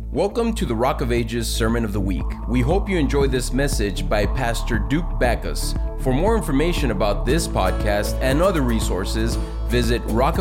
Welcome to the Rock of Ages Sermon of the Week. We hope you enjoy this message by Pastor Duke Backus. For more information about this podcast and other resources, visit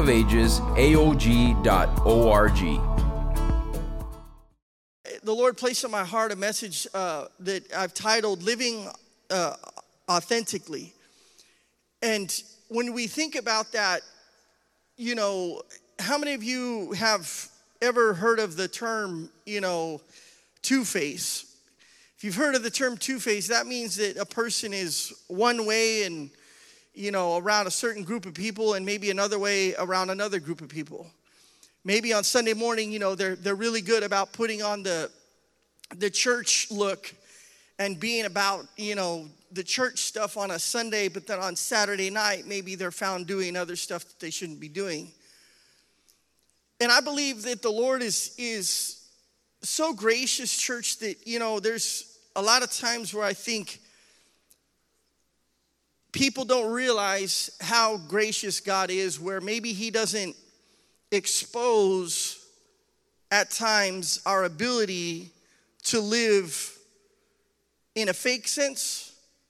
rockofagesaog.org. The Lord placed on my heart a message that I've titled Living Authentically. And when we think about that, you know, how many of you have ever heard of the term, two-face? If you've heard of the term two-face, that means that a person is one way and, around a certain group of people and maybe another way around another group of people. Maybe on Sunday morning, they're really good about putting on the church look and being about, the church stuff on a Sunday, but then on Saturday night, maybe they're found doing other stuff that they shouldn't be doing. And I believe that the Lord is so gracious, church, that, there's a lot of times where I think people don't realize how gracious God is, where maybe He doesn't expose at times our ability to live in a fake sense.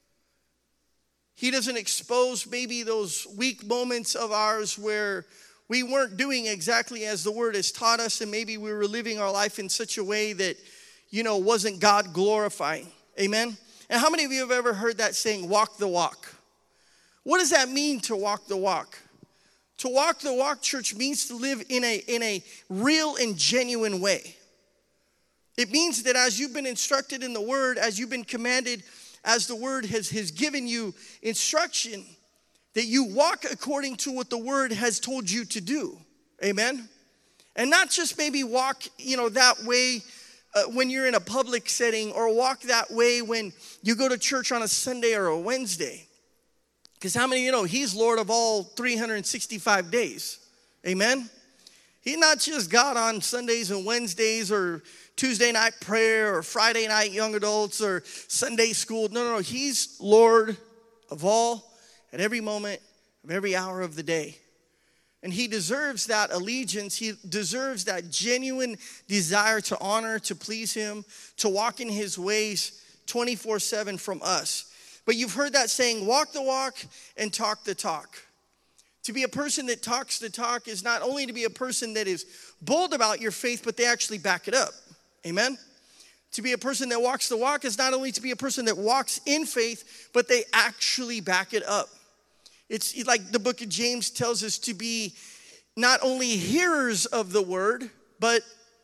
He doesn't expose maybe those weak moments of ours where we weren't doing exactly as the Word has taught us, and maybe we were living our life in such a way that, wasn't God glorifying. Amen? And how many of you have ever heard that saying, walk the walk? What does that mean to walk the walk? To walk the walk, church, means to live in a real and genuine way. It means that as you've been instructed in the Word, as you've been commanded, as the Word has given you instruction, that you walk according to what the Word has told you to do. Amen? And not just maybe walk, that way when you're in a public setting, or walk that way when you go to church on a Sunday or a Wednesday. Because how many of you know He's Lord of all 365 days? Amen? He's not just God on Sundays and Wednesdays, or Tuesday night prayer, or Friday night young adults, or Sunday school. No. He's Lord of all, at every moment of every hour of the day. And He deserves that allegiance. He deserves that genuine desire to honor, to please Him, to walk in His ways 24/7 from us. But you've heard that saying, walk the walk and talk the talk. To be a person that talks the talk is not only to be a person that is bold about your faith, but they actually back it up. Amen? To be a person that walks the walk is not only to be a person that walks in faith, but they actually back it up. It's like the book of James tells us to be not only hearers of the word, but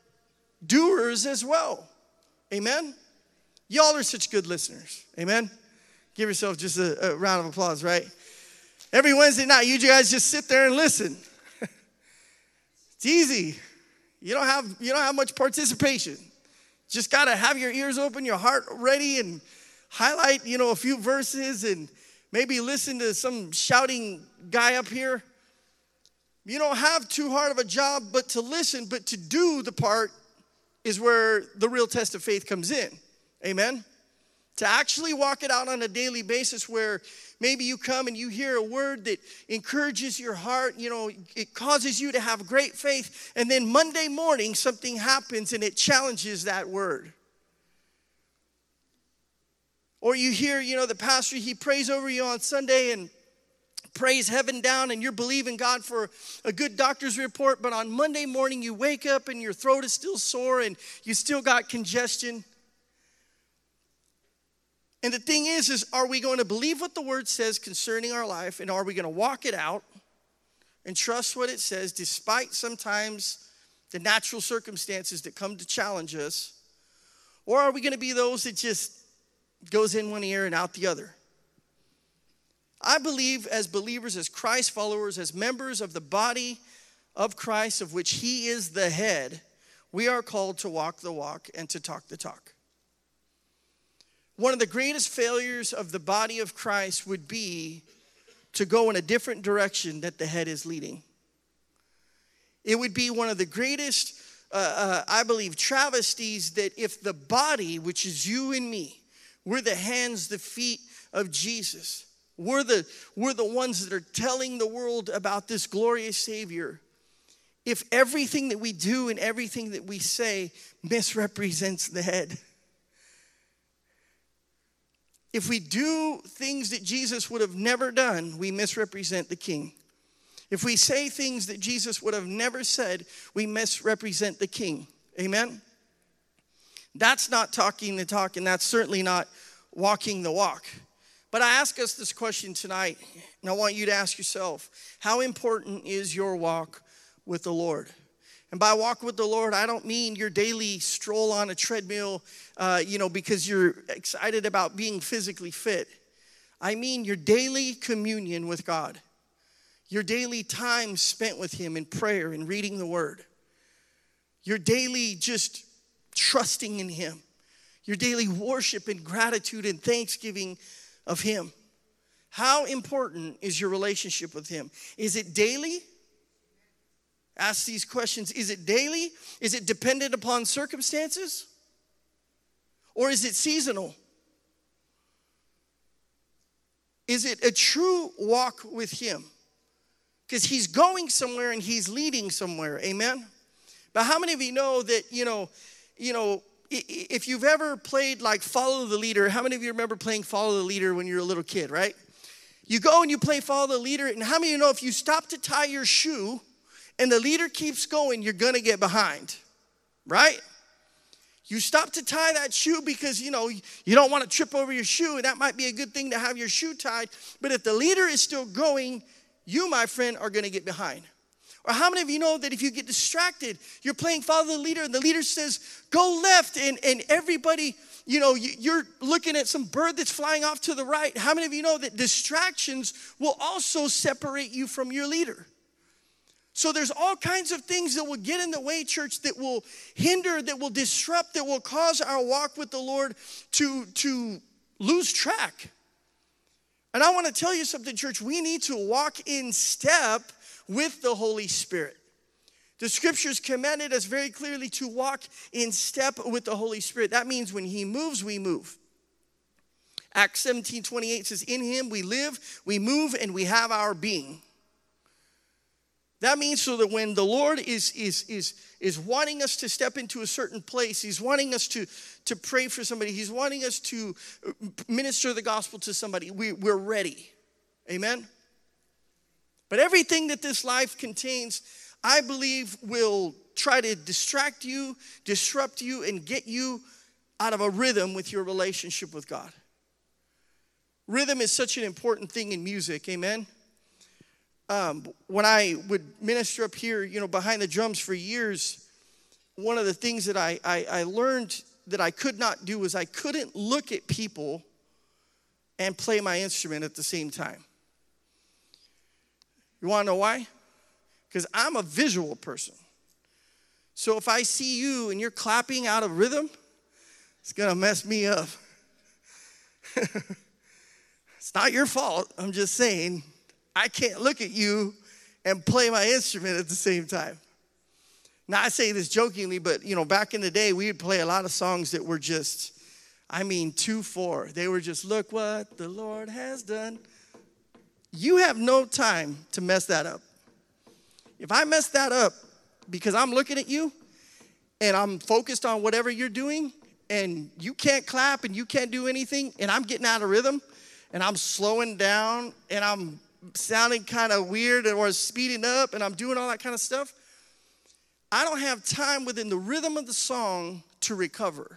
doers as well. Amen? Y'all are such good listeners. Amen? Give yourself just a round of applause, right? Every Wednesday night, you guys just sit there and listen. It's easy. You don't have much participation. Just got to have your ears open, your heart ready, and highlight, a few verses, and maybe listen to some shouting guy up here. You don't have too hard of a job but to listen, but to do the part is where the real test of faith comes in. Amen? To actually walk it out on a daily basis, where maybe you come and you hear a word that encourages your heart, it causes you to have great faith, and then Monday morning something happens and it challenges that word. Or you hear, the pastor, he prays over you on Sunday and prays heaven down, and you're believing God for a good doctor's report, but on Monday morning you wake up and your throat is still sore and you still got congestion. And the thing is are we going to believe what the Word says concerning our life, and are we going to walk it out and trust what it says despite sometimes the natural circumstances that come to challenge us? Or are we going to be those that just goes in one ear and out the other? I believe as believers, as Christ followers, as members of the body of Christ, of which He is the head, we are called to walk the walk and to talk the talk. One of the greatest failures of the body of Christ would be to go in a different direction that the head is leading. It would be one of the greatest, I believe, travesties that if the body, which is you and me, we're the hands, the feet of Jesus. We're the ones that are telling the world about this glorious Savior. if everything that we do and everything that we say misrepresents the head? If we do things that Jesus would have never done, we misrepresent the king. If we say things that Jesus would have never said, we misrepresent the king. Amen? That's not talking the talk, and that's certainly not walking the walk. But I ask us this question tonight, and I want you to ask yourself, how important is your walk with the Lord? And by walk with the Lord, I don't mean your daily stroll on a treadmill, because you're excited about being physically fit. I mean your daily communion with God. Your daily time spent with Him in prayer and reading the Word. Your daily just trusting in Him. Your daily worship and gratitude and thanksgiving of Him. How important is your relationship with Him? Is it daily? Ask these questions. Is it daily? Is it dependent upon circumstances? Or is it seasonal? Is it a true walk with Him? Because He's going somewhere and He's leading somewhere. Amen? But how many of you know that, if you've ever played like Follow the Leader, how many of you remember playing Follow the Leader when you were a little kid, right? You go and you play Follow the Leader, and how many of you know if you stop to tie your shoe and the leader keeps going, you're going to get behind, right? You stop to tie that shoe because, you don't want to trip over your shoe, and that might be a good thing to have your shoe tied. But if the leader is still going, you, my friend, are going to get behind. Or how many of you know that if you get distracted, you're playing Follow the Leader, and the leader says, go left, and everybody, you're looking at some bird that's flying off to the right. How many of you know that distractions will also separate you from your leader? So there's all kinds of things that will get in the way, church, that will hinder, that will disrupt, that will cause our walk with the Lord to lose track. And I want to tell you something, church. We need to walk in step with the Holy Spirit. The Scriptures commanded us very clearly to walk in step with the Holy Spirit. That means when He moves, we move. Acts 17:28 says, in Him we live, we move, and we have our being. That means so that when the Lord is wanting us to step into a certain place, He's wanting us to pray for somebody, He's wanting us to minister the gospel to somebody, we're ready. Amen? But everything that this life contains, I believe, will try to distract you, disrupt you, and get you out of a rhythm with your relationship with God. Rhythm is such an important thing in music. Amen? When I would minister up here, behind the drums for years, one of the things that I learned that I could not do was I couldn't look at people and play my instrument at the same time. You want to know why? Because I'm a visual person. So if I see you and you're clapping out of rhythm, it's going to mess me up. It's not your fault. I'm just saying, I can't look at you and play my instrument at the same time. Now, I say this jokingly, but, back in the day, we would play a lot of songs that were just, 2/4. They were just, look what the Lord has done. You have no time to mess that up. If I mess that up because I'm looking at you and I'm focused on whatever you're doing and you can't clap and you can't do anything and I'm getting out of rhythm and I'm slowing down and I'm sounding kind of weird or speeding up and I'm doing all that kind of stuff, I don't have time within the rhythm of the song to recover.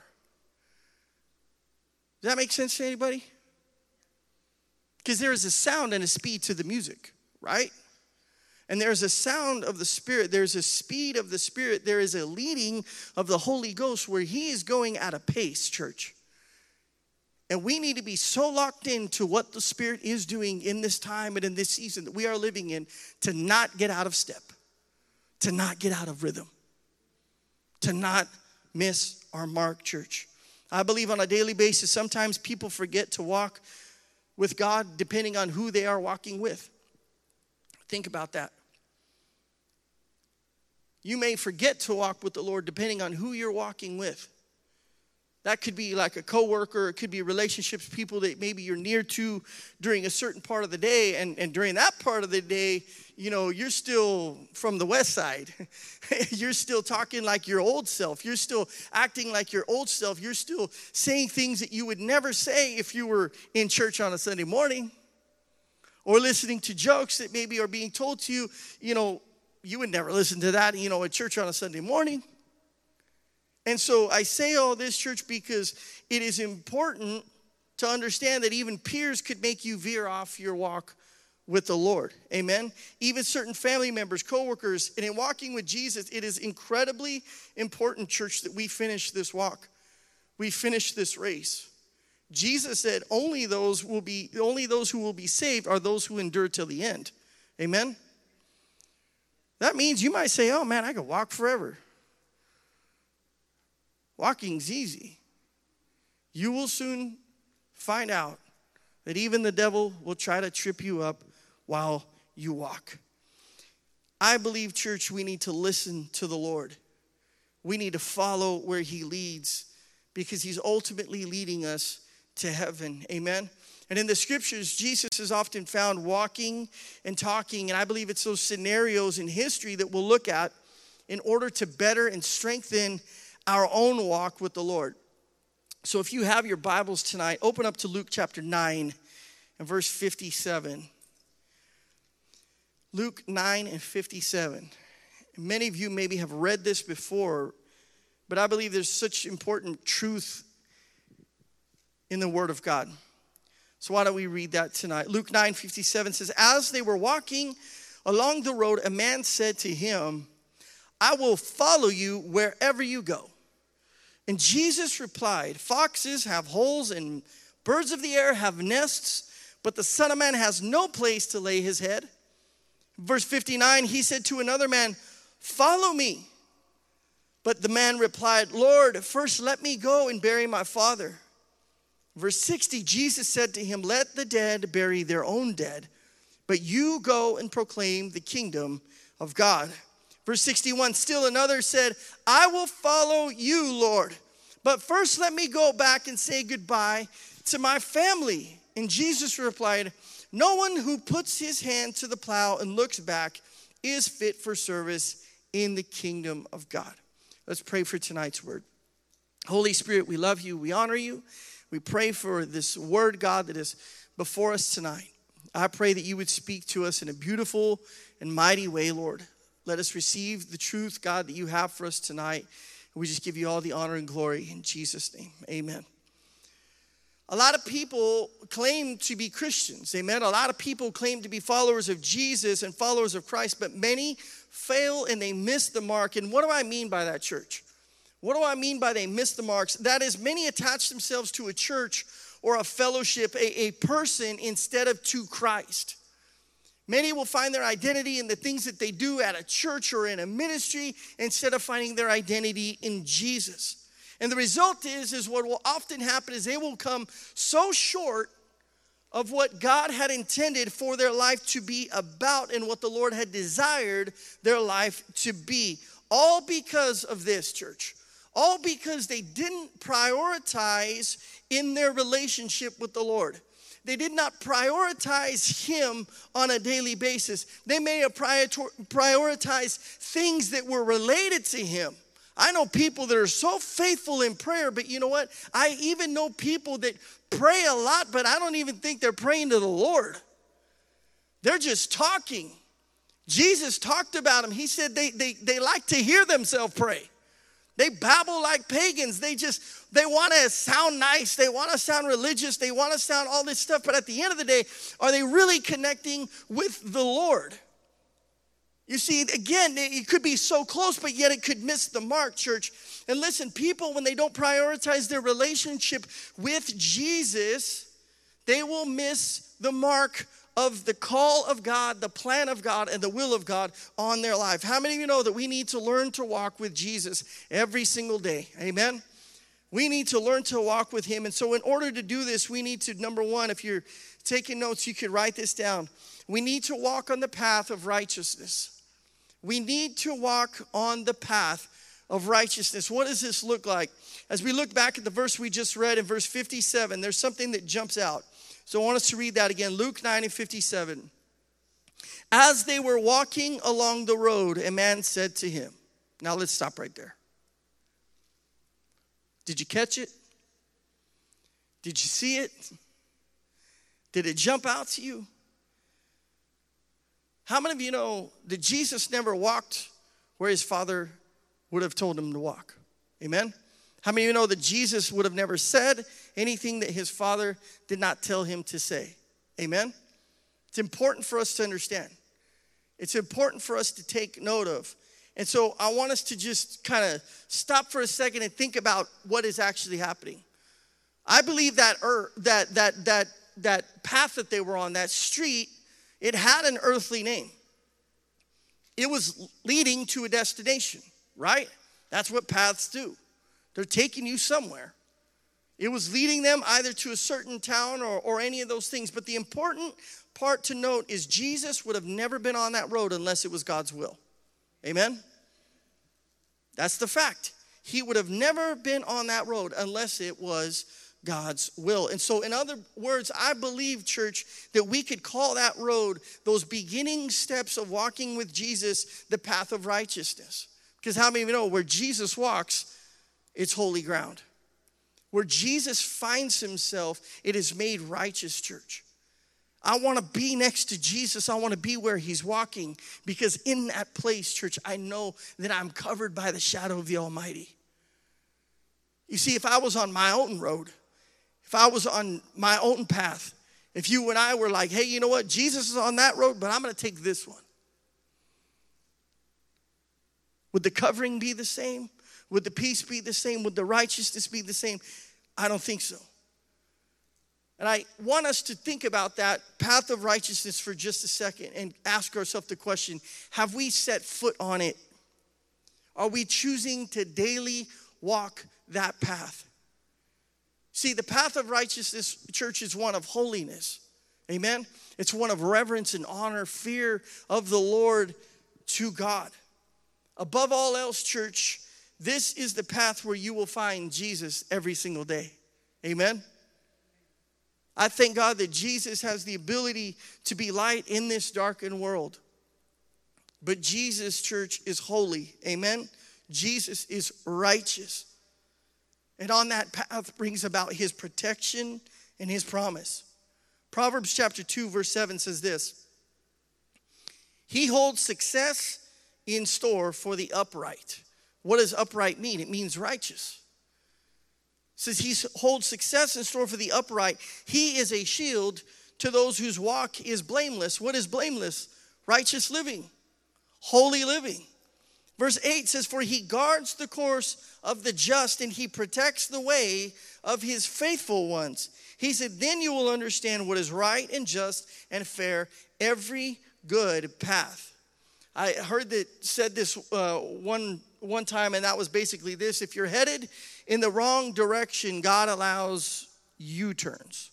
Does that make sense to anybody? Because there is a sound and a speed to the music, right? And there's a sound of the Spirit. There's a speed of the Spirit. There is a leading of the Holy Ghost where He is going at a pace, church. And we need to be so locked into what the Spirit is doing in this time and in this season that we are living in to not get out of step, to not get out of rhythm, to not miss our mark, church. I believe on a daily basis, sometimes people forget to walk with God depending on who they are walking with. Think about that. You may forget to walk with the Lord depending on who you're walking with. That could be like a coworker. It could be relationships, people that maybe you're near to during a certain part of the day. And during that part of the day, you know, you're still from the west side. You're still talking like your old self. You're still acting like your old self. You're still saying things that you would never say if you were in church on a Sunday morning. Or listening to jokes that maybe are being told to you, you know, you would never listen to that, you know, at church on a Sunday morning. And so I say all this, church, because it is important to understand that even peers could make you veer off your walk with the Lord. Amen? Even certain family members, coworkers, and in walking with Jesus, it is incredibly important, church, that we finish this walk. We finish this race. Jesus said only those who will be saved are those who endure till the end. Amen? That means you might say, oh man, I could walk forever. Walking's easy. You will soon find out that even the devil will try to trip you up while you walk. I believe, church, we need to listen to the Lord. We need to follow where he leads because he's ultimately leading us to heaven. Amen? And in the scriptures, Jesus is often found walking and talking, and I believe it's those scenarios in history that we'll look at in order to better and strengthen our own walk with the Lord. So if you have your Bibles tonight, open up to Luke chapter 9 and verse 57. Luke 9 and 57. Many of you maybe have read this before, but I believe there's such important truth in the Word of God. So why don't we read that tonight? Luke 9:57 says, as they were walking along the road, a man said to him, I will follow you wherever you go. And Jesus replied, foxes have holes and birds of the air have nests, but the Son of Man has no place to lay his head. Verse 59, he said to another man, follow me. But the man replied, Lord, first let me go and bury my father. Verse 60, Jesus said to him, let the dead bury their own dead, but you go and proclaim the kingdom of God. Verse 61, still another said, I will follow you, Lord, but first let me go back and say goodbye to my family. And Jesus replied, no one who puts his hand to the plow and looks back is fit for service in the kingdom of God. Let's pray for tonight's word. Holy Spirit, we love you. We honor you. We pray for this word, God, that is before us tonight. I pray that you would speak to us in a beautiful and mighty way, Lord. Let us receive the truth, God, that you have for us tonight. We just give you all the honor and glory in Jesus' name. Amen. A lot of people claim to be Christians. Amen. A lot of people claim to be followers of Jesus and followers of Christ, but many fail and they miss the mark. And what do I mean by that, church? What do I mean by they miss the marks? That is, many attach themselves to a church or a fellowship, a person, instead of to Christ. Many will find their identity in the things that they do at a church or in a ministry instead of finding their identity in Jesus. And the result is what will often happen is they will come so short of what God had intended for their life to be about and what the Lord had desired their life to be. All because of this, church. All because they didn't prioritize in their relationship with the Lord. They did not prioritize him on a daily basis. They may have prioritized things that were related to him. I know people that are so faithful in prayer, but you know what? I even know people that pray a lot, but I don't even think they're praying to the Lord. They're just talking. Jesus talked about them. He said they like to hear themselves pray. They babble like pagans. They want to sound nice. They want to sound religious. They want to sound all this stuff. But at the end of the day, are they really connecting with the Lord? You see, again, it could be so close, but yet it could miss the mark, church. And listen, people, when they don't prioritize their relationship with Jesus, they will miss the mark of the call of God, the plan of God, and the will of God on their life. How many of you know that we need to learn to walk with Jesus every single day? Amen? We need to learn to walk with him. And so in order to do this, we need to, number one, if you're taking notes, you could write this down. We need to walk on the path of righteousness. We need to walk on the path of righteousness. What does this look like? As we look back at the verse we just read in verse 57, there's something that jumps out. So I want us to read that again. Luke 9:57. As they were walking along the road, a man said to him. Now let's stop right there. Did you catch it? Did you see it? Did it jump out to you? How many of you know that Jesus never walked where his Father would have told him to walk? Amen? How many of you know that Jesus would have never said anything that his Father did not tell him to say? Amen? It's important for us to understand. It's important for us to take note of. And so I want us to just kind of stop for a second and think about what is actually happening. I believe that path that they were on, that street, it had an earthly name. It was leading to a destination, right? That's what paths do. They're taking you somewhere. It was leading them either to a certain town or any of those things. But the important part to note is Jesus would have never been on that road unless it was God's will. Amen? That's the fact. He would have never been on that road unless it was God's will. And so in other words, I believe, church, that we could call that road, those beginning steps of walking with Jesus, the path of righteousness. Because how many of you know where Jesus walks, it's holy ground. Where Jesus finds himself, it is made righteous, church. I want to be next to Jesus. I want to be where he's walking, because in that place, church, I know that I'm covered by the shadow of the Almighty. You see, if I was on my own road, if I was on my own path, if you and I were like, hey, you know what? Jesus is on that road, but I'm going to take this one. Would the covering be the same? Would the peace be the same? Would the righteousness be the same? I don't think so. And I want us to think about that path of righteousness for just a second and ask ourselves the question, have we set foot on it? Are we choosing to daily walk that path? See, the path of righteousness, church, is one of holiness. Amen? It's one of reverence and honor, fear of the Lord to God. Above all else, church, this is the path where you will find Jesus every single day. Amen? I thank God that Jesus has the ability to be light in this darkened world. But Jesus, church, is holy. Amen? Jesus is righteous. And on that path brings about his protection and his promise. Proverbs chapter 2, verse 7 says this. He holds success in store for the upright. What does upright mean? It means righteous. It says he holds success in store for the upright. He is a shield to those whose walk is blameless. What is blameless? Righteous living, holy living. Verse 8 says, for he guards the course of the just, and he protects the way of his faithful ones. He said, then you will understand what is right and just and fair, every good path. I heard that said this one time, and that was basically this. If you're headed in the wrong direction, God allows U-turns.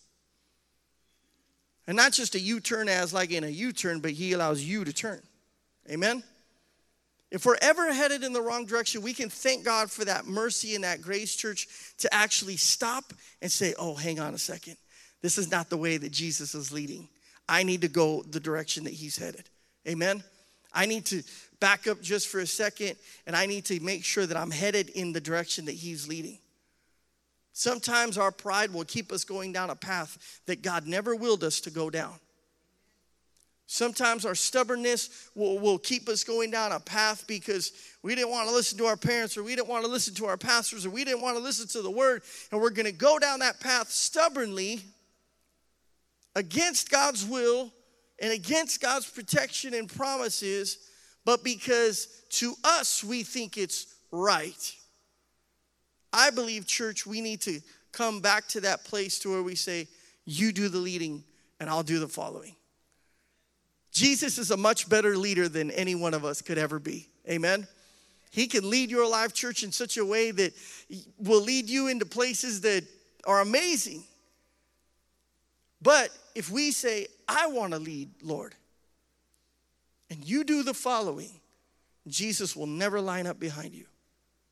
And not just a U-turn as like in a U-turn, but he allows you to turn. Amen? If we're ever headed in the wrong direction, we can thank God for that mercy and that grace, church, to actually stop and say, oh, hang on a second. This is not the way that Jesus is leading. I need to go the direction that he's headed. Amen? I need to back up just for a second, and I need to make sure that I'm headed in the direction that he's leading. Sometimes our pride will keep us going down a path that God never willed us to go down. Sometimes our stubbornness will keep us going down a path because we didn't want to listen to our parents, or we didn't want to listen to our pastors, or we didn't want to listen to the word, and we're going to go down that path stubbornly against God's will and against God's protection and promises, but because to us we think it's right. I believe, church, we need to come back to that place to where we say, you do the leading and I'll do the following. Jesus is a much better leader than any one of us could ever be. Amen? He can lead your life, church, in such a way that will lead you into places that are amazing. But if we say, I want to lead, Lord, and you do the following, Jesus will never line up behind you.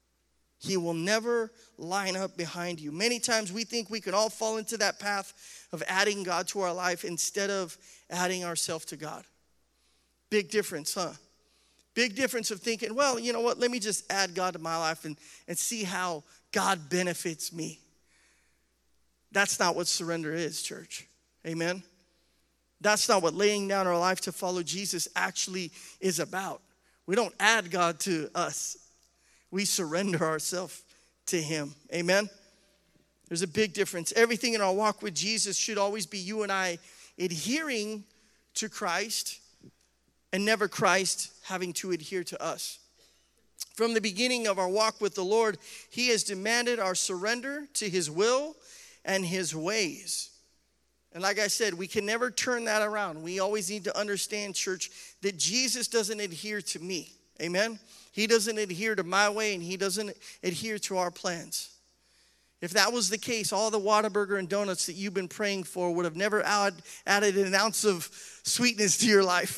He will never line up behind you. Many times we think we can all fall into that path of adding God to our life instead of adding ourselves to God. Big difference, huh? Big difference of thinking, well, you know what, let me just add God to my life and see how God benefits me. That's not what surrender is, church. Amen? That's not what laying down our life to follow Jesus actually is about. We don't add God to us. We surrender ourselves to him. Amen? There's a big difference. Everything in our walk with Jesus should always be you and I adhering to Christ and never Christ having to adhere to us. From the beginning of our walk with the Lord, he has demanded our surrender to his will and his ways. And like I said, we can never turn that around. We always need to understand, church, that Jesus doesn't adhere to me. Amen? He doesn't adhere to my way, and he doesn't adhere to our plans. If that was the case, all the Whataburger and donuts that you've been praying for would have never added an ounce of sweetness to your life.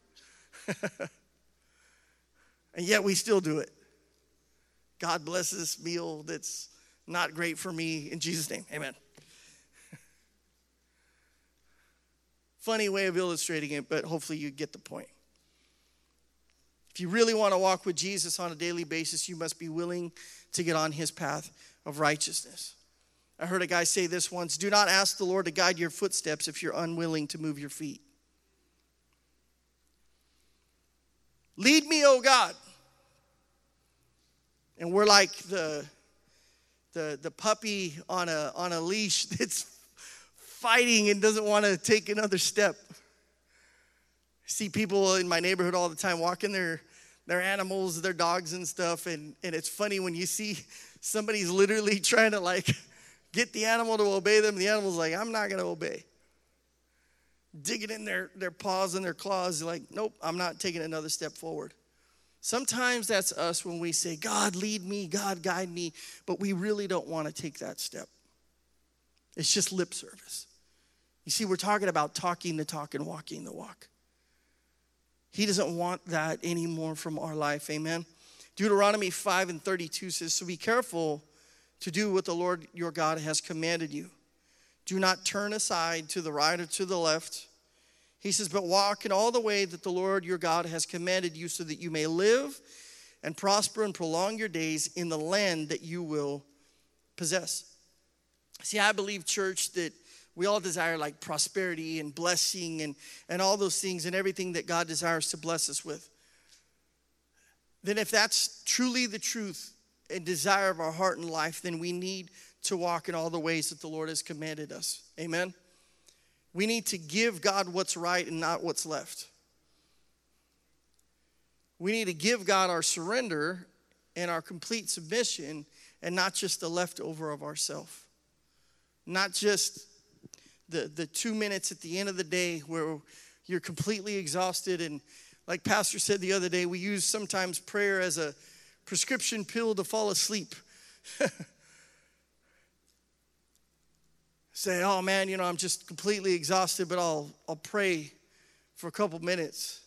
And yet we still do it. God bless this meal that's not great for me. In Jesus' name, amen. Funny way of illustrating it, but hopefully you get the point. If you really want to walk with Jesus on a daily basis, you must be willing to get on his path of righteousness. I heard a guy say this once: do not ask the Lord to guide your footsteps if you're unwilling to move your feet. Lead me, O God. And we're like the puppy on a leash that's fighting and doesn't want to take another step. I see people in my neighborhood all the time walking their animals, their dogs and stuff, and it's funny when you see somebody's literally trying to like get the animal to obey them. The animal's like, I'm not going to obey. Digging in their paws and their claws, like, nope, I'm not taking another step forward. Sometimes that's us when we say, God, lead me, God, guide me, but we really don't want to take that step. It's just lip service. You see, we're talking about talking the talk and walking the walk. He doesn't want that anymore from our life, amen? Deuteronomy 5:32 says, so be careful to do what the Lord your God has commanded you. Do not turn aside to the right or to the left. He says, but walk in all the way that the Lord your God has commanded you so that you may live and prosper and prolong your days in the land that you will possess. See, I believe, church, that we all desire like prosperity and blessing and all those things and everything that God desires to bless us with. Then if that's truly the truth and desire of our heart and life, then we need to walk in all the ways that the Lord has commanded us. Amen? We need to give God what's right and not what's left. We need to give God our surrender and our complete submission and not just the leftover of ourselves. Not just the 2 minutes at the end of the day where you're completely exhausted. And like Pastor said the other day, we use sometimes prayer as a prescription pill to fall asleep. Say, oh man, I'm just completely exhausted, but I'll pray for a couple minutes.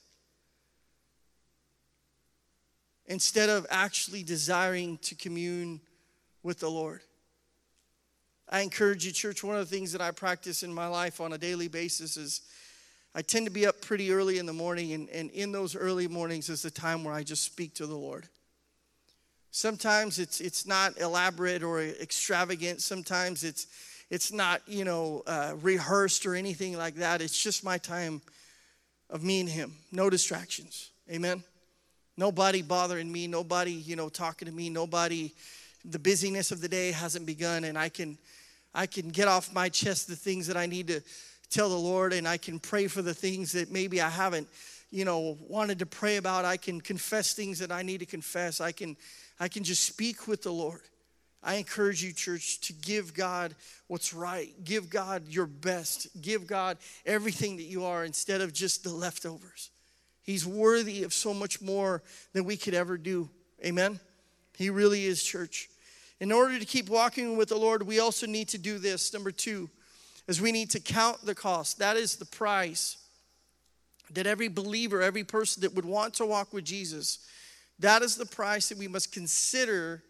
Instead of actually desiring to commune with the Lord. I encourage you, church, one of the things that I practice in my life on a daily basis is I tend to be up pretty early in the morning, and in those early mornings is the time where I just speak to the Lord. Sometimes it's not elaborate or extravagant. Sometimes it's not, rehearsed or anything like that. It's just my time of me and him. No distractions. Amen? Nobody bothering me. Nobody, talking to me. Nobody, the busyness of the day hasn't begun, and I can get off my chest the things that I need to tell the Lord, and I can pray for the things that maybe I haven't, wanted to pray about. I can confess things that I need to confess. I can just speak with the Lord. I encourage you, church, to give God what's right. Give God your best. Give God everything that you are instead of just the leftovers. He's worthy of so much more than we could ever do. Amen? He really is, church. In order to keep walking with the Lord, we also need to do this. Number 2, is we need to count the cost. That is the price that every believer, every person that would want to walk with Jesus, that is the price that we must consider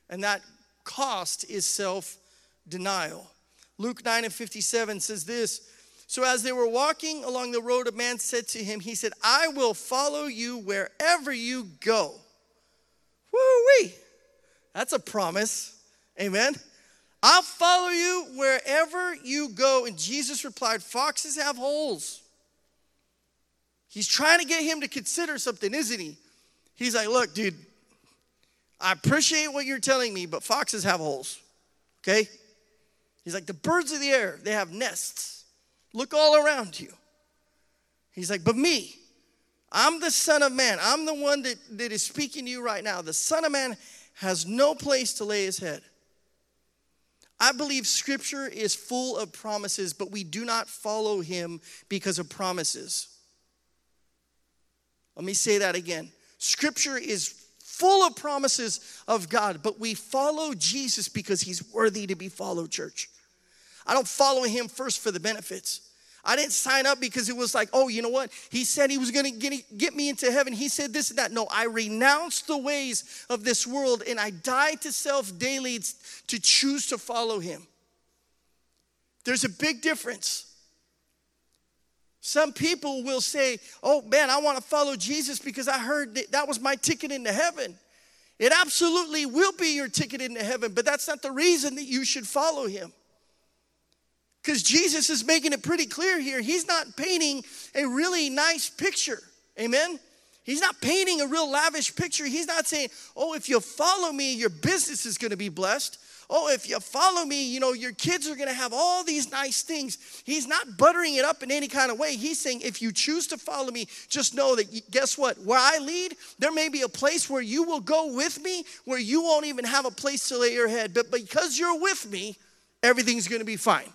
And that cost is self-denial. Luke 9:57 says this, so as they were walking along the road, a man said to him, he said, I will follow you wherever you go. Woo-wee. That's a promise. Amen. I'll follow you wherever you go. And Jesus replied, foxes have holes. He's trying to get him to consider something, isn't he? He's like, look, dude, I appreciate what you're telling me, but foxes have holes. Okay? He's like, the birds of the air, they have nests. Look all around you. He's like, but me, I'm the Son of Man. I'm the one that is speaking to you right now. The Son of Man has no place to lay his head. I believe Scripture is full of promises, but we do not follow him because of promises. Let me say that again. Scripture is full of promises of God, but we follow Jesus because he's worthy to be followed, church. I don't follow him first for the benefits. I didn't sign up because it was like, oh, you know what? He said he was going to get me into heaven. He said this and that. No, I renounced the ways of this world and I die to self daily to choose to follow him. There's a big difference. Some people will say, oh man, I want to follow Jesus because I heard that was my ticket into heaven. It absolutely will be your ticket into heaven, but that's not the reason that you should follow him. Because Jesus is making it pretty clear here. He's not painting a really nice picture. Amen? He's not painting a real lavish picture. He's not saying, oh, if you follow me, your business is going to be blessed. Oh, if you follow me, your kids are going to have all these nice things. He's not buttering it up in any kind of way. He's saying, if you choose to follow me, just know that, guess what? Where I lead, there may be a place where you will go with me, where you won't even have a place to lay your head. But because you're with me, everything's going to be fine.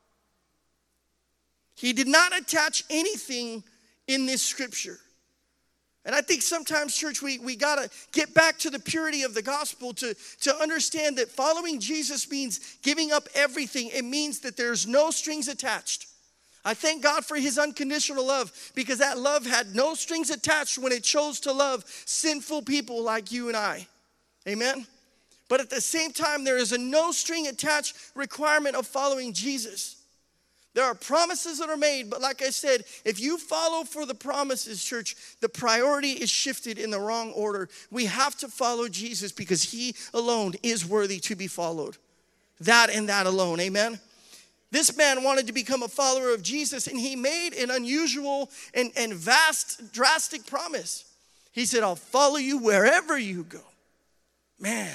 He did not attach anything in this scripture. And I think sometimes, church, we got to get back to the purity of the gospel to understand that following Jesus means giving up everything. It means that there's no strings attached. I thank God for his unconditional love because that love had no strings attached when it chose to love sinful people like you and I. Amen? But at the same time, there is a no string attached requirement of following Jesus. There are promises that are made, but like I said, if you follow for the promises, church, the priority is shifted in the wrong order. We have to follow Jesus because he alone is worthy to be followed. That and that alone, amen? This man wanted to become a follower of Jesus, and he made an unusual and vast, drastic promise. He said, I'll follow you wherever you go. Man.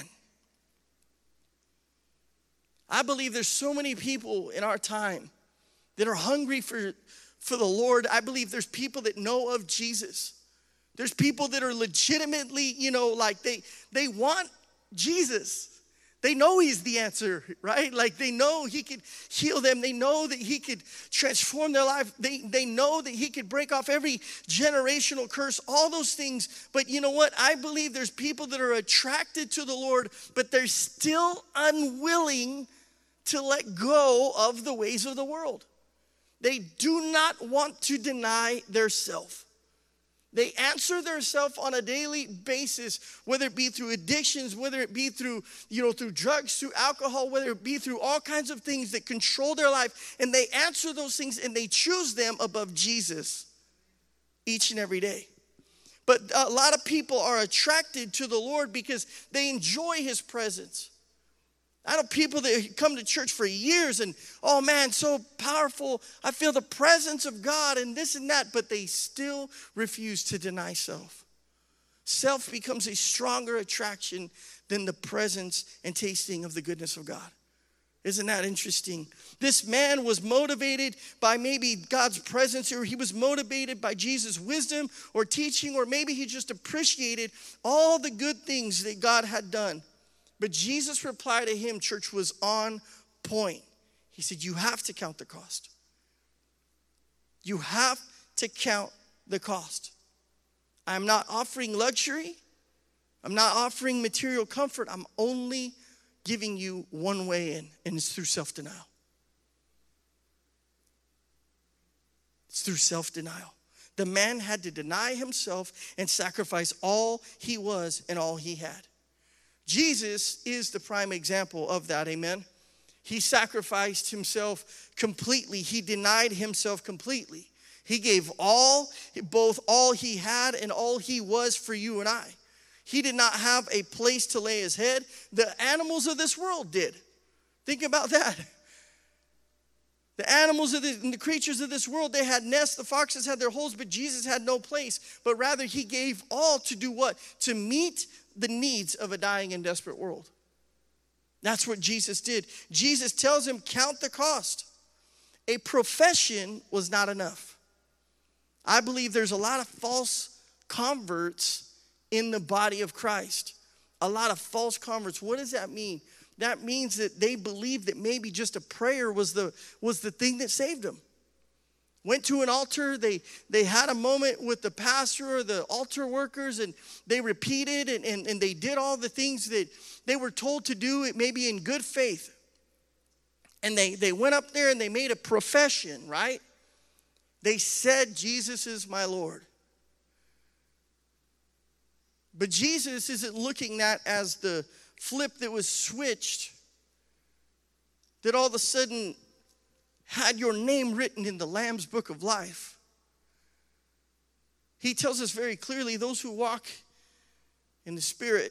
I believe there's so many people in our time that are hungry for the Lord. I believe there's people that know of Jesus. There's people that are legitimately, like they want Jesus. They know he's the answer, right? Like they know he could heal them. They know that he could transform their life. They know that he could break off every generational curse, all those things. But you know what? I believe there's people that are attracted to the Lord, but they're still unwilling to let go of the ways of the world. They do not want to deny their self. They answer their self on a daily basis, whether it be through addictions, whether it be through drugs, through alcohol, whether it be through all kinds of things that control their life. And they answer those things and they choose them above Jesus each and every day. But a lot of people are attracted to the Lord because they enjoy his presence. I know people that come to church for years and, oh man, so powerful. I feel the presence of God and this and that, but they still refuse to deny self. Self becomes a stronger attraction than the presence and tasting of the goodness of God. Isn't that interesting? This man was motivated by maybe God's presence, or he was motivated by Jesus' wisdom or teaching, or maybe he just appreciated all the good things that God had done. But Jesus' reply to him, church, was on point. He said, you have to count the cost. You have to count the cost. I'm not offering luxury. I'm not offering material comfort. I'm only giving you one way in, and it's through self-denial. It's through self-denial. The man had to deny himself and sacrifice all he was and all he had. Jesus is the prime example of that, amen? He sacrificed himself completely. He denied himself completely. He gave both all he had and all he was for you and I. He did not have a place to lay his head. The animals of this world did. Think about that. The animals and the creatures of this world, they had nests. The foxes had their holes, but Jesus had no place. But rather, he gave all to do what? To meet the needs of a dying and desperate world. That's what Jesus did. Jesus tells him, count the cost. A profession was not enough. I believe there's a lot of false converts in the body of Christ. A lot of false converts. What does that mean? That means that they believe that maybe just a prayer was the thing that saved them. Went to an altar, they had a moment with the pastor or the altar workers, and they repeated and they did all the things that they were told to do, it maybe in good faith. And they went up there and they made a profession, right? They said, Jesus is my Lord. But Jesus isn't looking at as the flip that was switched, that all of a sudden had your name written in the Lamb's book of life. He tells us very clearly, those who walk in the Spirit,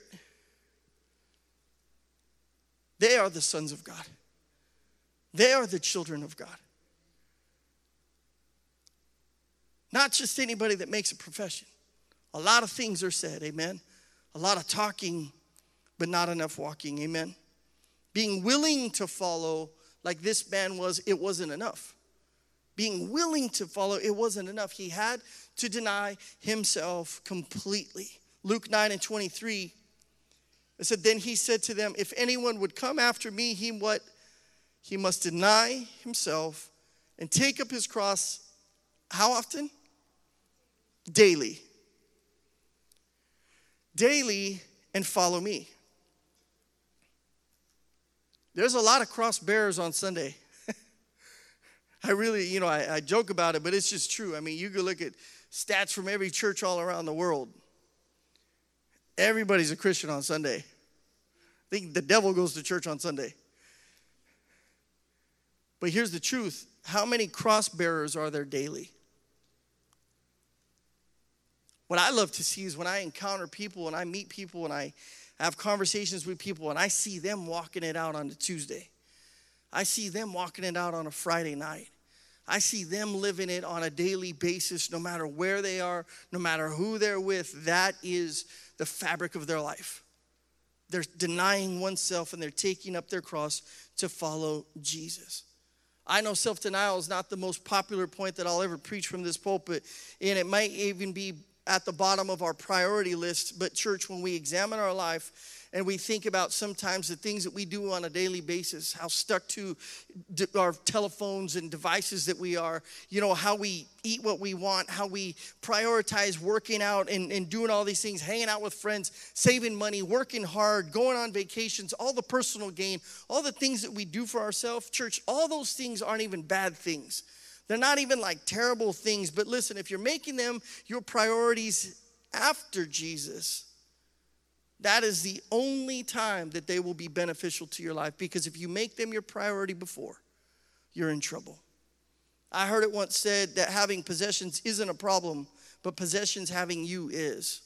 they are the sons of God. They are the children of God. Not just anybody that makes a profession. A lot of things are said, amen. A lot of talking, but not enough walking, amen. Being willing to follow like this man was, it wasn't enough. Being willing to follow, it wasn't enough. He had to deny himself completely. Luke 9:23, it said, then he said to them, if anyone would come after me, he must deny himself and take up his cross. How often? Daily. Daily, and follow me. There's a lot of cross bearers on Sunday. I really, I joke about it, but it's just true. I mean, you can look at stats from every church all around the world. Everybody's a Christian on Sunday. I think the devil goes to church on Sunday. But here's the truth. How many cross bearers are there daily? What I love to see is when I encounter people and I meet people and I have conversations with people and I see them walking it out on a Tuesday. I see them walking it out on a Friday night. I see them living it on a daily basis, no matter where they are, no matter who they're with. That is the fabric of their life. They're denying oneself and they're taking up their cross to follow Jesus. I know self-denial is not the most popular point that I'll ever preach from this pulpit, and it might even be at the bottom of our priority list. But church, when we examine our life and we think about sometimes the things that we do on a daily basis, how stuck to our telephones and devices that we are, how we eat what we want, how we prioritize working out and doing all these things, hanging out with friends, saving money, working hard, going on vacations, all the personal gain, all the things that we do for ourselves. Church, all those things aren't even bad things. They're not even like terrible things. But listen, if you're making them your priorities after Jesus, that is the only time that they will be beneficial to your life. Because if you make them your priority before, you're in trouble. I heard it once said that having possessions isn't a problem, but possessions having you is.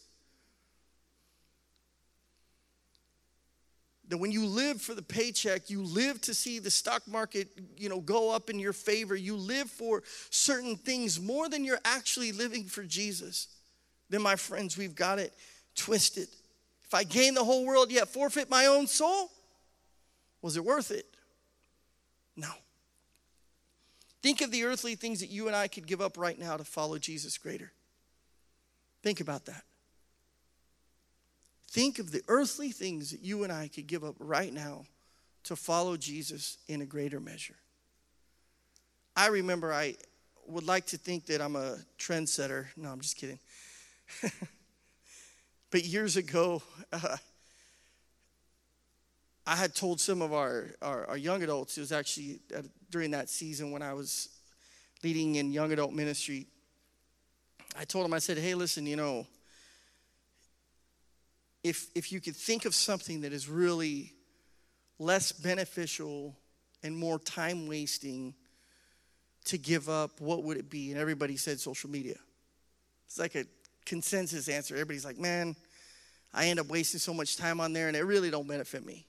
That when you live for the paycheck, you live to see the stock market, go up in your favor. You live for certain things more than you're actually living for Jesus. Then, my friends, we've got it twisted. If I gain the whole world yet forfeit my own soul, was it worth it? No. Think of the earthly things that you and I could give up right now to follow Jesus greater. Think about that. Think of the earthly things that you and I could give up right now to follow Jesus in a greater measure. I remember I would like to think that I'm a trendsetter. No, I'm just kidding. But years ago, I had told some of our young adults, it was actually during that season when I was leading in young adult ministry, I told them, I said, hey, listen, if you could think of something that is really less beneficial and more time wasting to give up, what would it be? And everybody said social media. It's like a consensus answer. Everybody's like, man, I end up wasting so much time on there and it really don't benefit me.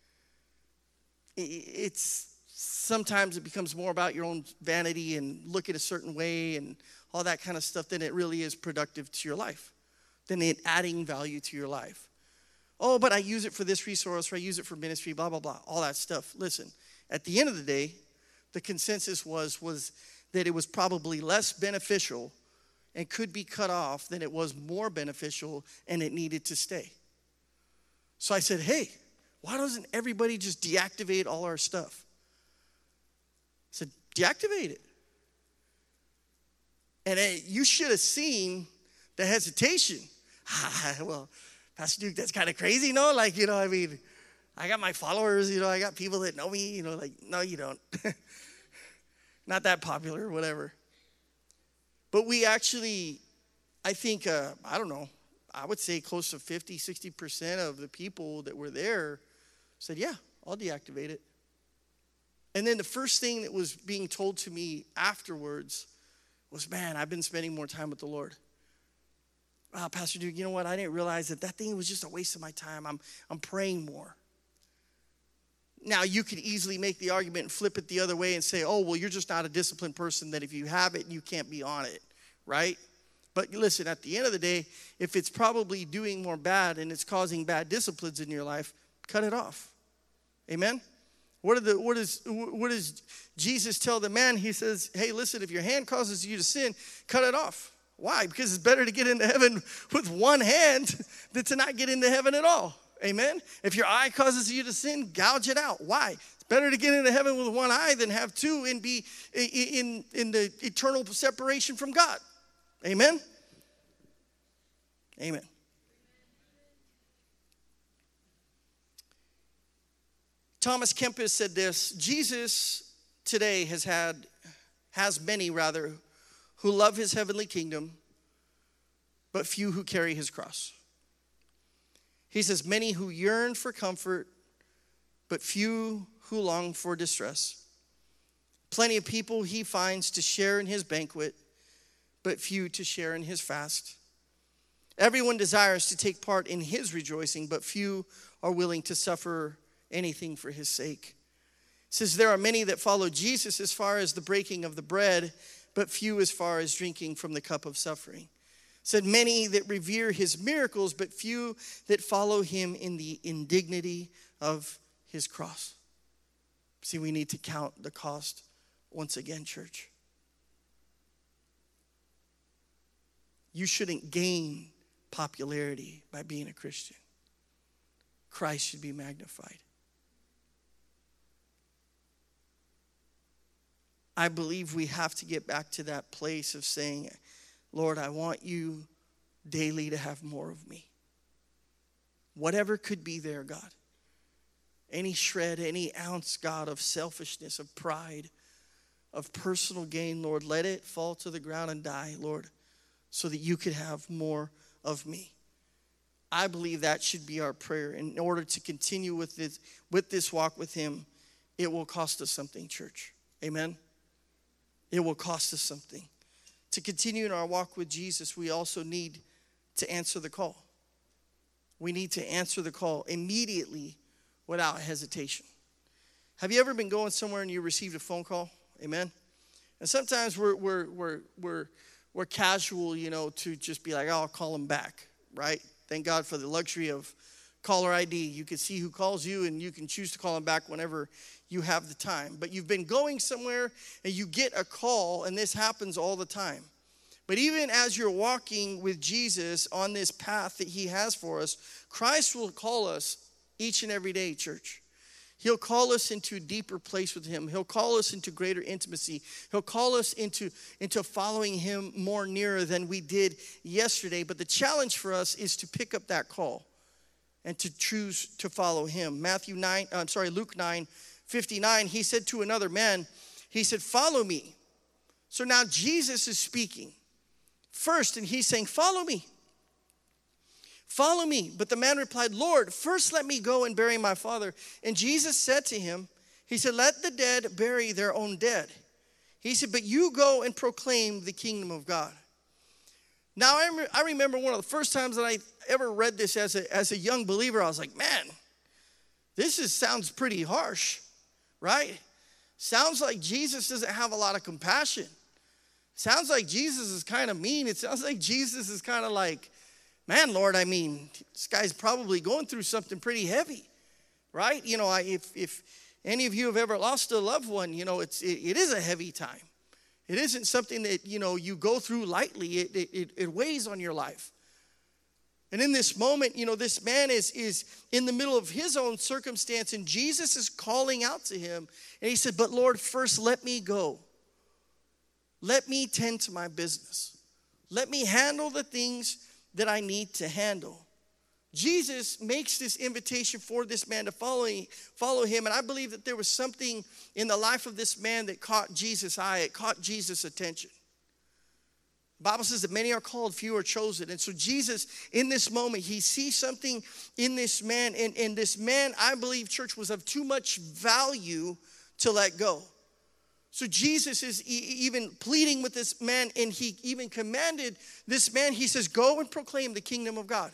It's sometimes it becomes more about your own vanity and look at a certain way and all that kind of stuff than it really is productive to your life, than it adding value to your life. Oh, but I use it for this resource, or I use it for ministry, blah, blah, blah, all that stuff. Listen, at the end of the day, the consensus was that it was probably less beneficial and could be cut off than it was more beneficial, and it needed to stay. So I said, hey, why doesn't everybody just deactivate all our stuff? I said, deactivate it. And you should have seen the hesitation. Well, Pastor Duke, that's kind of crazy, no? Like, I mean, I got my followers, I got people that know me, like, no, you don't. Not that popular or whatever. But we actually, I think, I don't know, I would say close to 50, 60% of the people that were there said, yeah, I'll deactivate it. And then the first thing that was being told to me afterwards was, man, I've been spending more time with the Lord. Wow, Pastor Duke, you know what? I didn't realize that thing was just a waste of my time. I'm praying more. Now, you could easily make the argument and flip it the other way and say, oh, well, you're just not a disciplined person, that if you have it, you can't be on it, right? But listen, at the end of the day, if it's probably doing more bad and it's causing bad disciplines in your life, cut it off. Amen? What does Jesus tell the man? He says, hey, listen, if your hand causes you to sin, cut it off. Why? Because it's better to get into heaven with one hand than to not get into heaven at all. Amen? If your eye causes you to sin, gouge it out. Why? It's better to get into heaven with one eye than have two and be in the eternal separation from God. Amen? Amen. Thomas Kempis said this: Jesus today has many who love his heavenly kingdom, but few who carry his cross. He says, many who yearn for comfort, but few who long for distress. Plenty of people he finds to share in his banquet, but few to share in his fast. Everyone desires to take part in his rejoicing, but few are willing to suffer anything for his sake. He says, there are many that follow Jesus as far as the breaking of the bread, but few as far as drinking from the cup of suffering. Said many that revere his miracles, but few that follow him in the indignity of his cross. See, we need to count the cost once again, church. You shouldn't gain popularity by being a Christian. Christ should be magnified. I believe we have to get back to that place of saying, Lord, I want you daily to have more of me. Whatever could be there, God. Any shred, any ounce, God, of selfishness, of pride, of personal gain, Lord, let it fall to the ground and die, Lord, so that you could have more of me. I believe that should be our prayer. In order to continue with this walk with him, it will cost us something, church. Amen? It will cost us something. To continue in our walk with Jesus, we also need to answer the call. We need to answer the call immediately without hesitation. Have you ever been going somewhere and you received a phone call? Amen? And sometimes we're casual, to just be like, oh, I'll call them back, right? Thank God for the luxury of caller ID. You can see who calls you and you can choose to call them back whenever you have the time. But you've been going somewhere and you get a call, and this happens all the time. But even as you're walking with Jesus on this path that he has for us, Christ will call us each and every day, church. He'll call us into a deeper place with him. He'll call us into greater intimacy. He'll call us into following him more nearer than we did yesterday. But the challenge for us is to pick up that call and to choose to follow him. Luke 9:59, he said to another man, he said, follow me. So now Jesus is speaking first, and he's saying, follow me. Follow me. But the man replied, Lord, first let me go and bury my father. And Jesus said to him, he said, let the dead bury their own dead. He said, but you go and proclaim the kingdom of God. Now, I remember one of the first times that I ever read this as a young believer, I was like, man, this sounds pretty harsh, right? Sounds like Jesus doesn't have a lot of compassion. Sounds like Jesus is kind of mean. It sounds like Jesus is kind of like, man, Lord, I mean, this guy's probably going through something pretty heavy, right? You know, if any of you have ever lost a loved one, you know, it is a heavy time. It isn't something that, you know, you go through lightly. It weighs on your life. And in this moment, you know, this man is in the middle of his own circumstance, and Jesus is calling out to him. And he said, but Lord, first let me go. Let me tend to my business. Let me handle the things that I need to handle. Jesus makes this invitation for this man to follow him. And I believe that there was something in the life of this man that caught Jesus' eye. It caught Jesus' attention. The Bible says that many are called, few are chosen. And so Jesus, in this moment, he sees something in this man. And this man, I believe, church, was of too much value to let go. So Jesus is even pleading with this man, and he even commanded this man, he says, go and proclaim the kingdom of God.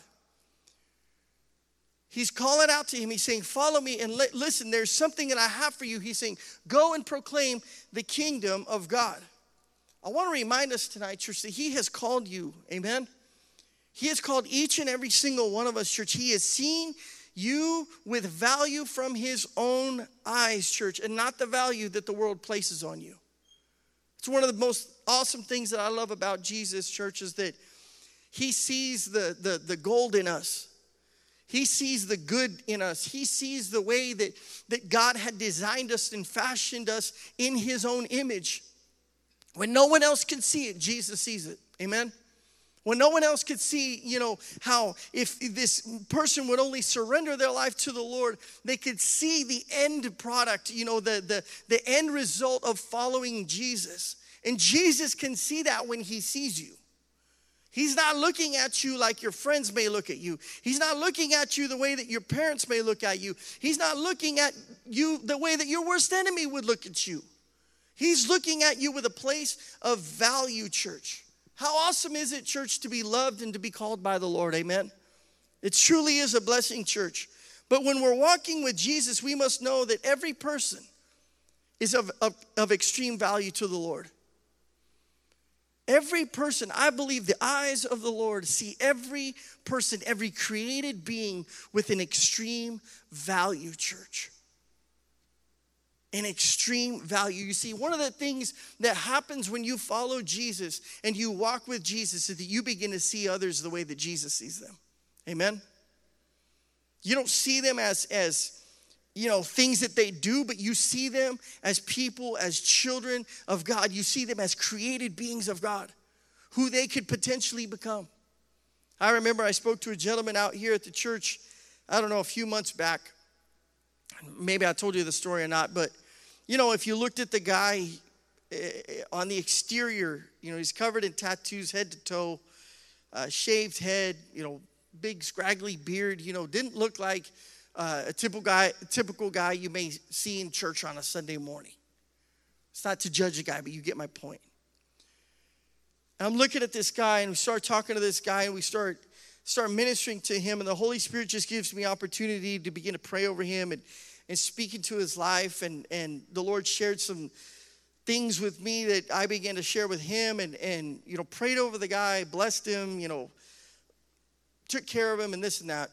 He's calling out to him. He's saying, follow me and listen, there's something that I have for you. He's saying, go and proclaim the kingdom of God. I want to remind us tonight, church, that he has called you. Amen. He has called each and every single one of us, church. He has seen you with value from his own eyes, church, and not the value that the world places on you. It's one of the most awesome things that I love about Jesus, church, is that he sees the gold in us. He sees the good in us. He sees the way that God had designed us and fashioned us in his own image. When no one else can see it, Jesus sees it. Amen? When no one else could see, you know, how if this person would only surrender their life to the Lord, they could see the end product, you know, the end result of following Jesus. And Jesus can see that when he sees you. He's not looking at you like your friends may look at you. He's not looking at you the way that your parents may look at you. He's not looking at you the way that your worst enemy would look at you. He's looking at you with a place of value, church. How awesome is it, church, to be loved and to be called by the Lord, amen? It truly is a blessing, church. But when we're walking with Jesus, we must know that every person is of extreme value to the Lord. Every person, I believe the eyes of the Lord see every person, every created being with an extreme value, church. An extreme value. You see, one of the things that happens when you follow Jesus and you walk with Jesus is that you begin to see others the way that Jesus sees them. Amen? You don't see them as you know, things that they do, but you see them as people, as children of God. You see them as created beings of God, who they could potentially become. I remember I spoke to a gentleman out here at the church, I don't know, a few months back. Maybe I told you the story or not, but, you know, if you looked at the guy on the exterior, you know, he's covered in tattoos head to toe, shaved head, you know, big scraggly beard, you know, didn't look like a typical guy you may see in church on a Sunday morning. It's not to judge a guy, but you get my point. And I'm looking at this guy, and we start talking to this guy, and we start ministering to him, and the Holy Spirit just gives me opportunity to begin to pray over him and speak into his life. And the Lord shared some things with me that I began to share with him, and you know, prayed over the guy, blessed him, you know, took care of him, and this and that.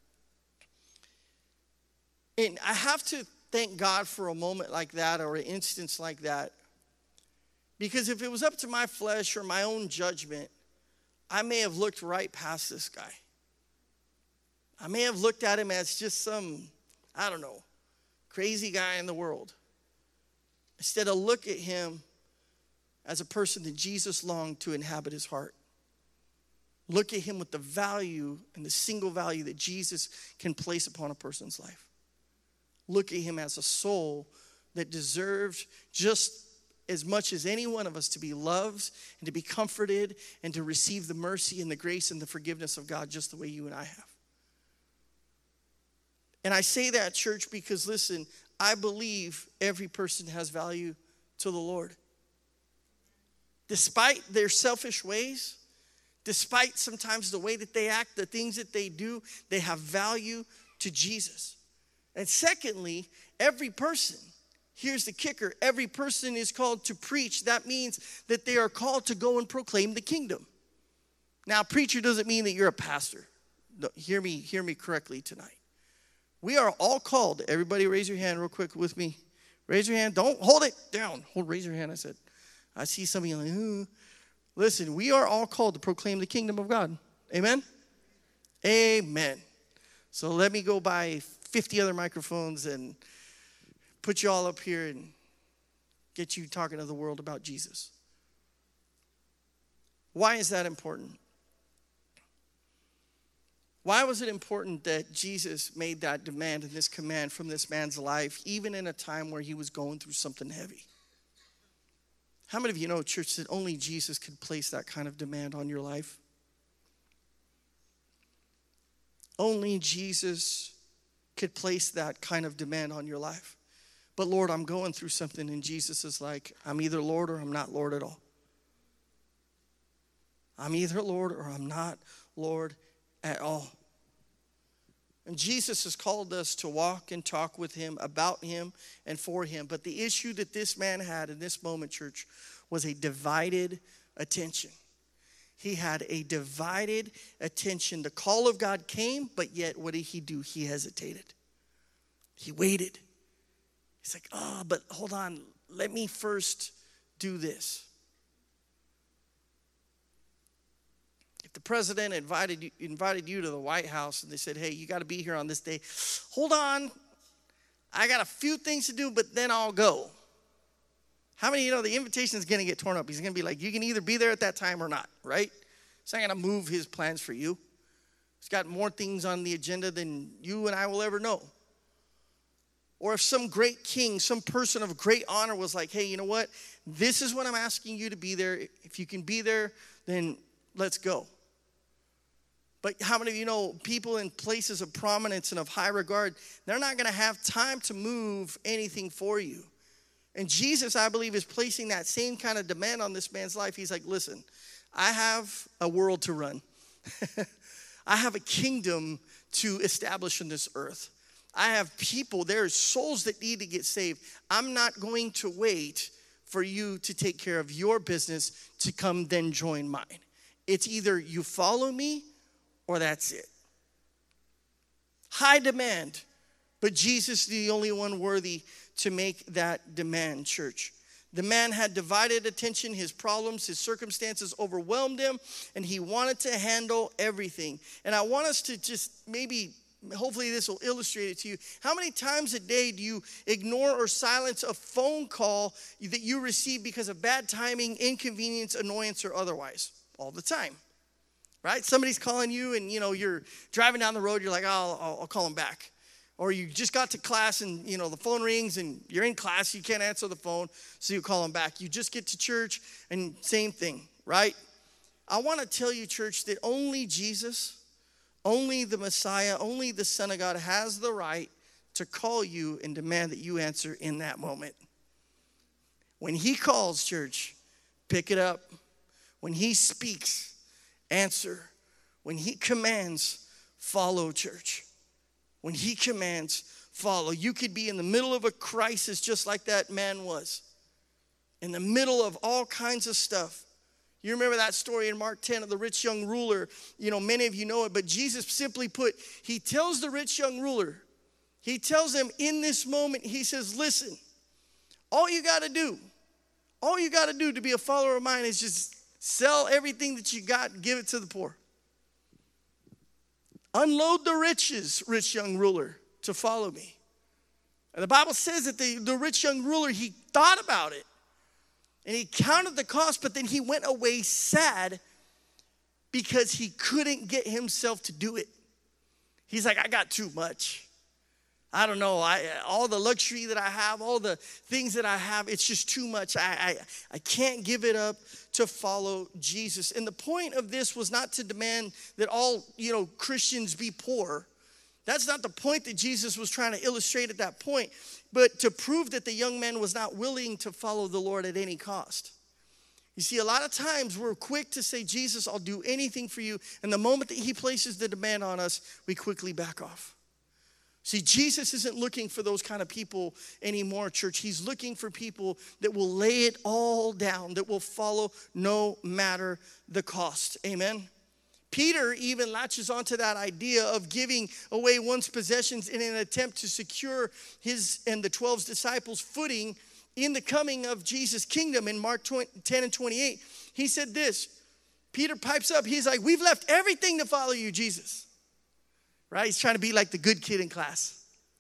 And I have to thank God for a moment like that, or an instance like that. Because if it was up to my flesh or my own judgment, I may have looked right past this guy. I may have looked at him as just some, I don't know, crazy guy in the world. Instead of look at him as a person that Jesus longed to inhabit his heart. Look at him with the value and the single value that Jesus can place upon a person's life. Look at him as a soul that deserved just as much as any one of us to be loved and to be comforted and to receive the mercy and the grace and the forgiveness of God just the way you and I have. And I say that, church, because listen, I believe every person has value to the Lord. Despite their selfish ways, despite sometimes the way that they act, the things that they do, they have value to Jesus. And secondly, every person, here's the kicker, every person is called to preach. That means that they are called to go and proclaim the kingdom. Now, preacher doesn't mean that you're a pastor. No, hear me correctly tonight. We are all called. Everybody raise your hand real quick with me. Raise your hand. Don't hold it down. Raise your hand. I said, I see some of you like, ooh. Listen, we are all called to proclaim the kingdom of God. Amen? Amen. So let me go buy 50 other microphones and put you all up here and get you talking to the world about Jesus. Why is that important? Why was it important that Jesus made that demand and this command from this man's life, even in a time where he was going through something heavy? How many of you know, church, that only Jesus could place that kind of demand on your life? Only Jesus could place that kind of demand on your life. But Lord, I'm going through something, and Jesus is like, I'm either Lord or I'm not Lord at all. I'm either Lord or I'm not Lord at all. And Jesus has called us to walk and talk with him, about him, and for him. But the issue that this man had in this moment, church, was a divided attention. He had a divided attention. The call of God came, but yet what did he do? He hesitated. He waited. He's like, but hold on. Let me first do this. The president invited you to the White House, and they said, hey, you got to be here on this day. Hold on. I got a few things to do, but then I'll go. How many of you know the invitation is going to get torn up? He's going to be like, you can either be there at that time or not, right? He's not going to move his plans for you. He's got more things on the agenda than you and I will ever know. Or if some great king, some person of great honor was like, hey, you know what? This is what I'm asking you to be there. If you can be there, then let's go. But how many of you know people in places of prominence and of high regard, they're not going to have time to move anything for you. And Jesus, I believe, is placing that same kind of demand on this man's life. He's like, listen, I have a world to run. I have a kingdom to establish in this earth. I have people, there are souls that need to get saved. I'm not going to wait for you to take care of your business to come then join mine. It's either you follow me or that's it. High demand, but Jesus is the only one worthy to make that demand, church. The man had divided attention. His problems, his circumstances overwhelmed him, and he wanted to handle everything. And I want us to just hopefully this will illustrate it to you. How many times a day do you ignore or silence a phone call that you receive because of bad timing, inconvenience, annoyance, or otherwise? All the time. Right? Somebody's calling you and, you're driving down the road. You're like, I'll call them back. Or you just got to class and, the phone rings and you're in class. You can't answer the phone, so you call them back. You just get to church and same thing, right? I want to tell you, church, that only Jesus, only the Messiah, only the Son of God has the right to call you and demand that you answer in that moment. When he calls, church, pick it up. When he speaks, answer. When he commands, follow, church. When he commands, follow. You could be in the middle of a crisis just like that man was. In the middle of all kinds of stuff. You remember that story in Mark 10 of the rich young ruler. Many of you know it, but Jesus simply put, he tells the rich young ruler, he tells him in this moment, he says, listen, all you got to do to be a follower of mine is just sell everything that you got and give it to the poor. Unload the riches, rich young ruler, to follow me. And the Bible says that the rich young ruler, he thought about it. And he counted the cost, but then he went away sad because he couldn't get himself to do it. He's like, I got too much. I don't know, all the luxury that I have, all the things that I have, it's just too much. I can't give it up to follow Jesus. And the point of this was not to demand that all, Christians be poor. That's not the point that Jesus was trying to illustrate at that point, but to prove that the young man was not willing to follow the Lord at any cost. You see, a lot of times we're quick to say, Jesus, I'll do anything for you. And the moment that he places the demand on us, we quickly back off. See, Jesus isn't looking for those kind of people anymore, church. He's looking for people that will lay it all down, that will follow no matter the cost. Amen? Peter even latches onto that idea of giving away one's possessions in an attempt to secure his and the 12's disciples' footing in the coming of Jesus' kingdom. In Mark 10 and 28, he said this. Peter pipes up. He's like, we've left everything to follow you, Jesus. Right? He's trying to be like the good kid in class.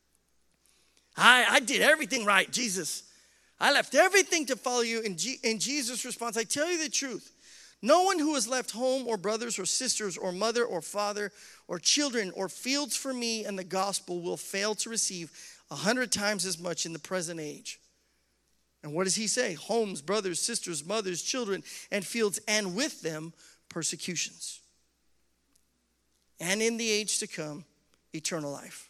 I did everything right, Jesus. I left everything to follow you. And Jesus' response, I tell you the truth. No one who has left home or brothers or sisters or mother or father or children or fields for me and the gospel will fail to receive 100 times as much in the present age. And what does he say? Homes, brothers, sisters, mothers, children, and fields, and with them persecutions. And in the age to come, eternal life.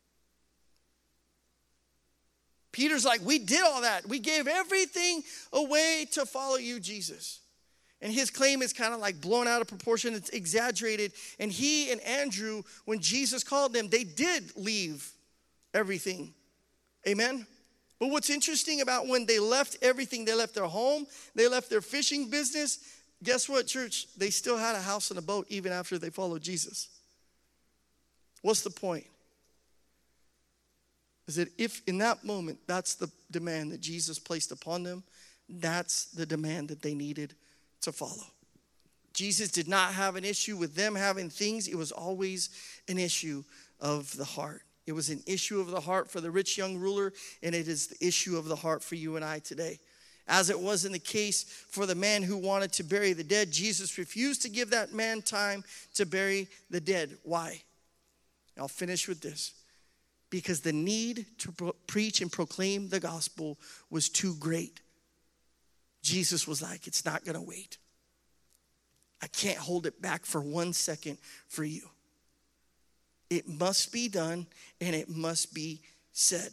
Peter's like, we did all that. We gave everything away to follow you, Jesus. And his claim is kind of like blown out of proportion. It's exaggerated. And he and Andrew, when Jesus called them, they did leave everything. Amen? But what's interesting about when they left everything, they left their home, they left their fishing business. Guess what, church? They still had a house and a boat even after they followed Jesus. What's the point? Is that if in that moment, that's the demand that Jesus placed upon them, that's the demand that they needed to follow. Jesus did not have an issue with them having things. It was always an issue of the heart. It was an issue of the heart for the rich young ruler, and it is the issue of the heart for you and I today. As it was in the case for the man who wanted to bury the dead, Jesus refused to give that man time to bury the dead. Why? I'll finish with this. Because the need to preach and proclaim the gospel was too great. Jesus was like, it's not going to wait. I can't hold it back for 1 second for you. It must be done and it must be said.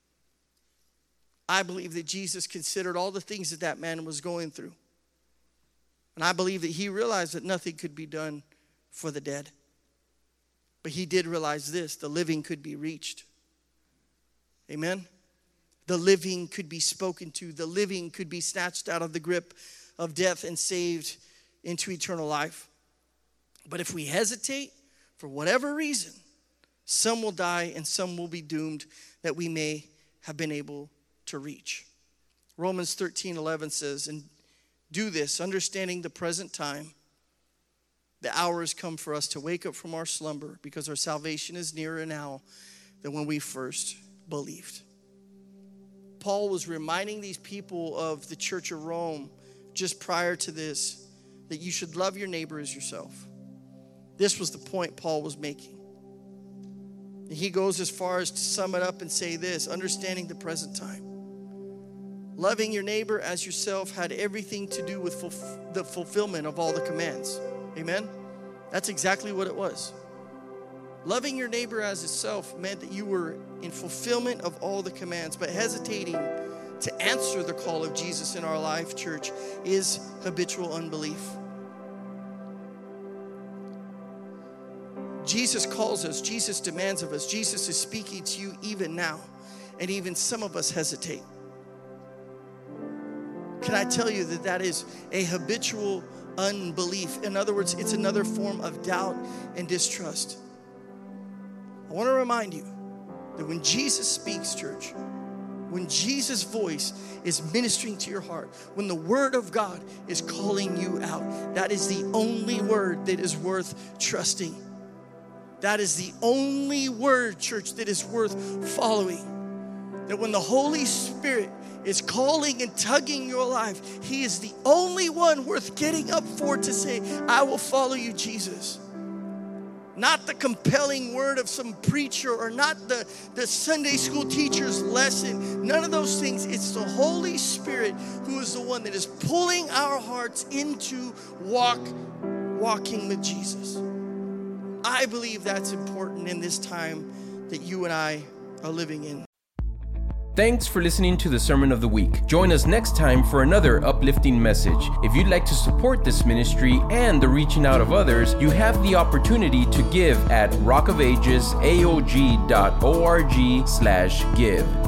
I believe that Jesus considered all the things that that man was going through. And I believe that he realized that nothing could be done for the dead. But he did realize this, the living could be reached. Amen? The living could be spoken to. The living could be snatched out of the grip of death and saved into eternal life. But if we hesitate, for whatever reason, some will die and some will be doomed that we may have been able to reach. Romans 13:11 says, and do this, understanding the present time, the hour has come for us to wake up from our slumber because our salvation is nearer now than when we first believed. Paul was reminding these people of the church of Rome just prior to this that you should love your neighbor as yourself. This was the point Paul was making. And he goes as far as to sum it up and say this, understanding the present time. Loving your neighbor as yourself had everything to do with the fulfillment of all the commands. Amen? That's exactly what it was. Loving your neighbor as itself meant that you were in fulfillment of all the commands, but hesitating to answer the call of Jesus in our life, church, is habitual unbelief. Jesus calls us, Jesus demands of us, Jesus is speaking to you even now, and even some of us hesitate. Can I tell you that that is a habitual unbelief? In other words, it's another form of doubt and distrust. I want to remind you that when Jesus speaks, church, when Jesus' voice is ministering to your heart, when the word of God is calling you out, that is the only word that is worth trusting. That is the only word, church, that is worth following. That when the Holy Spirit is calling and tugging your life, He is the only one worth getting up for to say, I will follow you, Jesus. not the compelling word of some preacher or not the Sunday school teacher's lesson. None of those things. It's the Holy Spirit who is the one that is pulling our hearts into walking with Jesus. I believe that's important in this time that you and I are living in. Thanks for listening to the Sermon of the Week. Join us next time for another uplifting message. If you'd like to support this ministry and the reaching out of others, you have the opportunity to give at rockofagesaog.org/give.